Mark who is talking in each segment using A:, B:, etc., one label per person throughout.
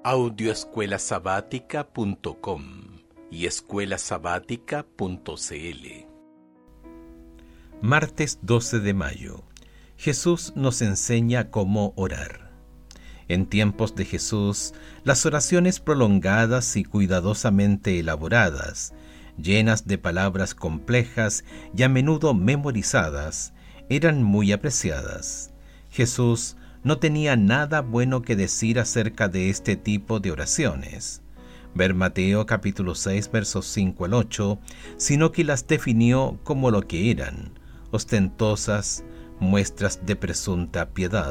A: audioescuelasabática.com y escuelasabática.cl. Martes 12 de mayo. Jesús nos enseña cómo orar. En tiempos de Jesús, las oraciones prolongadas y cuidadosamente elaboradas, llenas de palabras complejas y a menudo memorizadas, eran muy apreciadas. Jesús no tenía nada bueno que decir acerca de este tipo de oraciones. Ver Mateo capítulo 6 versos 5 al 8, sino que las definió como lo que eran, ostentosas muestras de presunta piedad.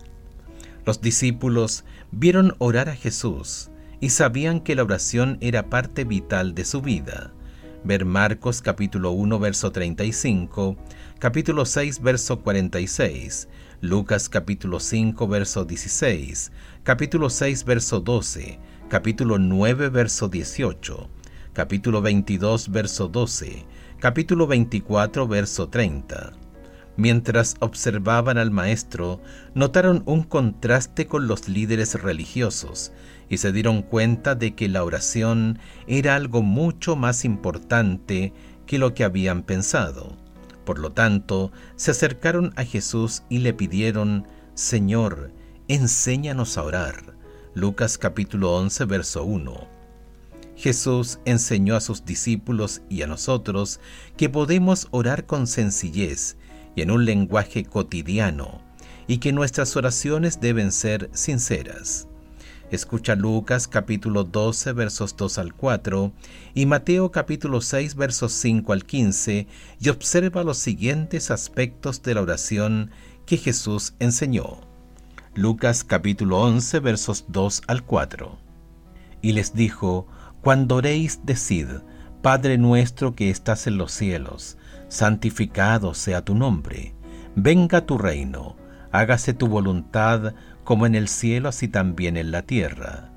A: Los discípulos vieron orar a Jesús y sabían que la oración era parte vital de su vida. Ver Marcos capítulo 1 verso 35, capítulo 6 verso 46, Lucas capítulo 5 verso 16, capítulo 6 verso 12, capítulo 9 verso 18, capítulo 22 verso 12, capítulo 24 verso 30. Mientras observaban al maestro, notaron un contraste con los líderes religiosos y se dieron cuenta de que la oración era algo mucho más importante que lo que habían pensado. Por lo tanto, se acercaron a Jesús y le pidieron: Señor, enséñanos a orar. Lucas capítulo 11, verso 1. Jesús enseñó a sus discípulos y a nosotros que podemos orar con sencillez y en un lenguaje cotidiano, y que nuestras oraciones deben ser sinceras. Escucha Lucas capítulo 12 versos 2 al 4 y Mateo capítulo 6 versos 5 al 15 y observa los siguientes aspectos de la oración que Jesús enseñó. Lucas capítulo 11 versos 2 al 4. Y les dijo: Cuando oréis, decid: Padre nuestro que estás en los cielos, santificado sea tu nombre. Venga tu reino, hágase tu voluntad como en el cielo, así también en la tierra.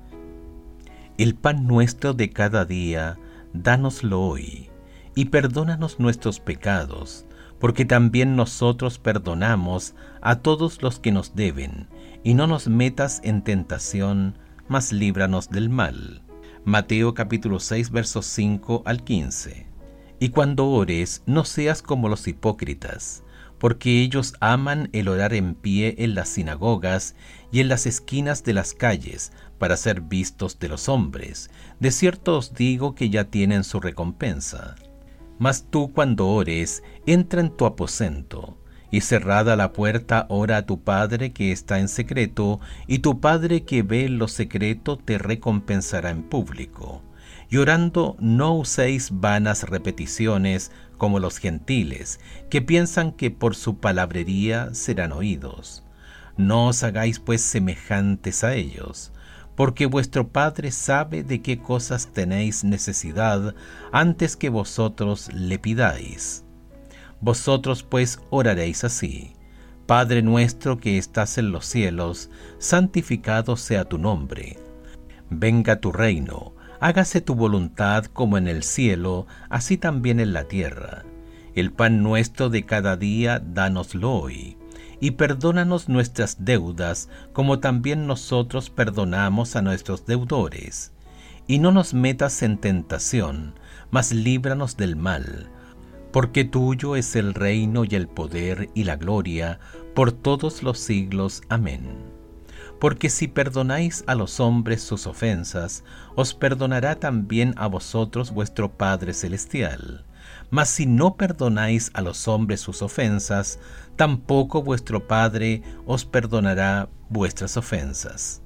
A: El pan nuestro de cada día, dánoslo hoy, y perdónanos nuestros pecados, porque también nosotros perdonamos a todos los que nos deben, y no nos metas en tentación, mas líbranos del mal. Mateo capítulo 6 versos 5 al 15. Y cuando ores, no seas como los hipócritas, porque ellos aman el orar en pie en las sinagogas y en las esquinas de las calles, para ser vistos de los hombres. De cierto os digo que ya tienen su recompensa. Mas tú, cuando ores, entra en tu aposento, y cerrada la puerta, ora a tu Padre que está en secreto, y tu Padre que ve en lo secreto te recompensará en público. Y orando, no uséis vanas repeticiones como los gentiles, que piensan que por su palabrería serán oídos. No os hagáis pues semejantes a ellos, porque vuestro Padre sabe de qué cosas tenéis necesidad antes que vosotros le pidáis. Vosotros pues oraréis así: Padre nuestro que estás en los cielos, santificado sea tu nombre. Venga tu reino. Hágase tu voluntad como en el cielo, así también en la tierra. El pan nuestro de cada día, dánoslo hoy. Y perdónanos nuestras deudas, como también nosotros perdonamos a nuestros deudores. Y no nos metas en tentación, mas líbranos del mal. Porque tuyo es el reino y el poder y la gloria, por todos los siglos. Amén. Porque si perdonáis a los hombres sus ofensas, os perdonará también a vosotros vuestro Padre Celestial. Mas si no perdonáis a los hombres sus ofensas, tampoco vuestro Padre os perdonará vuestras ofensas.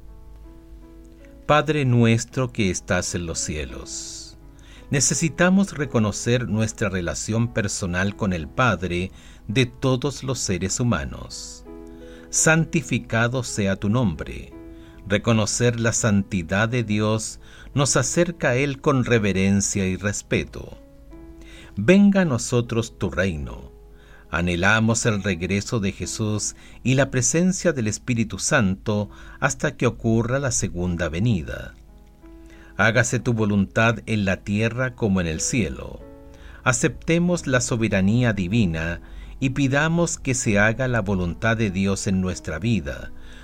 A: Padre nuestro que estás en los cielos. Necesitamos reconocer nuestra relación personal con el Padre de todos los seres humanos. Santificado sea tu nombre. Reconocer la santidad de Dios nos acerca a Él con reverencia y respeto. Venga a nosotros tu reino. Anhelamos el regreso de Jesús y la presencia del Espíritu Santo hasta que ocurra la segunda venida. Hágase tu voluntad en la tierra como en el cielo. Aceptemos la soberanía divina y pidamos que se haga la voluntad de Dios en nuestra vida,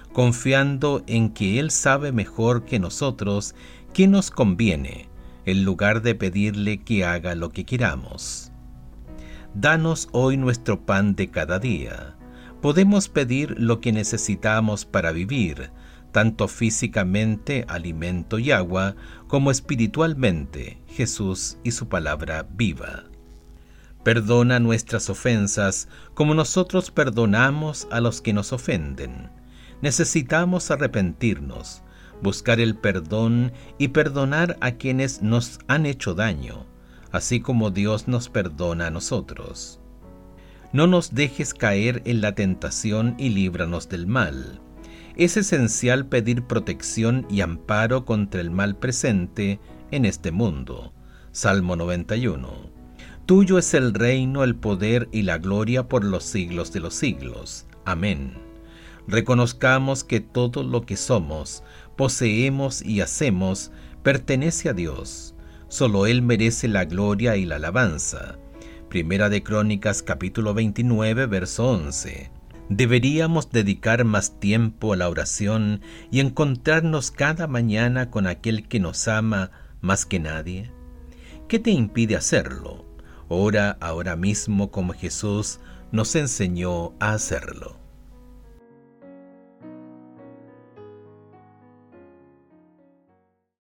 A: confiando en que Él sabe mejor que nosotros qué nos conviene, en lugar de pedirle que haga lo que queramos. Danos hoy nuestro pan de cada día. Podemos pedir lo que necesitamos para vivir, tanto físicamente, alimento y agua, como espiritualmente, Jesús y su palabra viva. Perdona nuestras ofensas, como nosotros perdonamos a los que nos ofenden. Necesitamos arrepentirnos, buscar el perdón y perdonar a quienes nos han hecho daño, así como Dios nos perdona a nosotros. No nos dejes caer en la tentación y líbranos del mal. Es esencial pedir protección y amparo contra el mal presente en este mundo. Salmo 91. Tuyo es el reino, el poder y la gloria por los siglos de los siglos. Amén. Reconozcamos que todo lo que somos, poseemos y hacemos pertenece a Dios. Solo Él merece la gloria y la alabanza. Primera de Crónicas, capítulo 29, verso 11. Deberíamos dedicar más tiempo a la oración y encontrarnos cada mañana con aquel que nos ama más que nadie. ¿Qué te impide hacerlo? Ora ahora mismo como Jesús nos enseñó a hacerlo.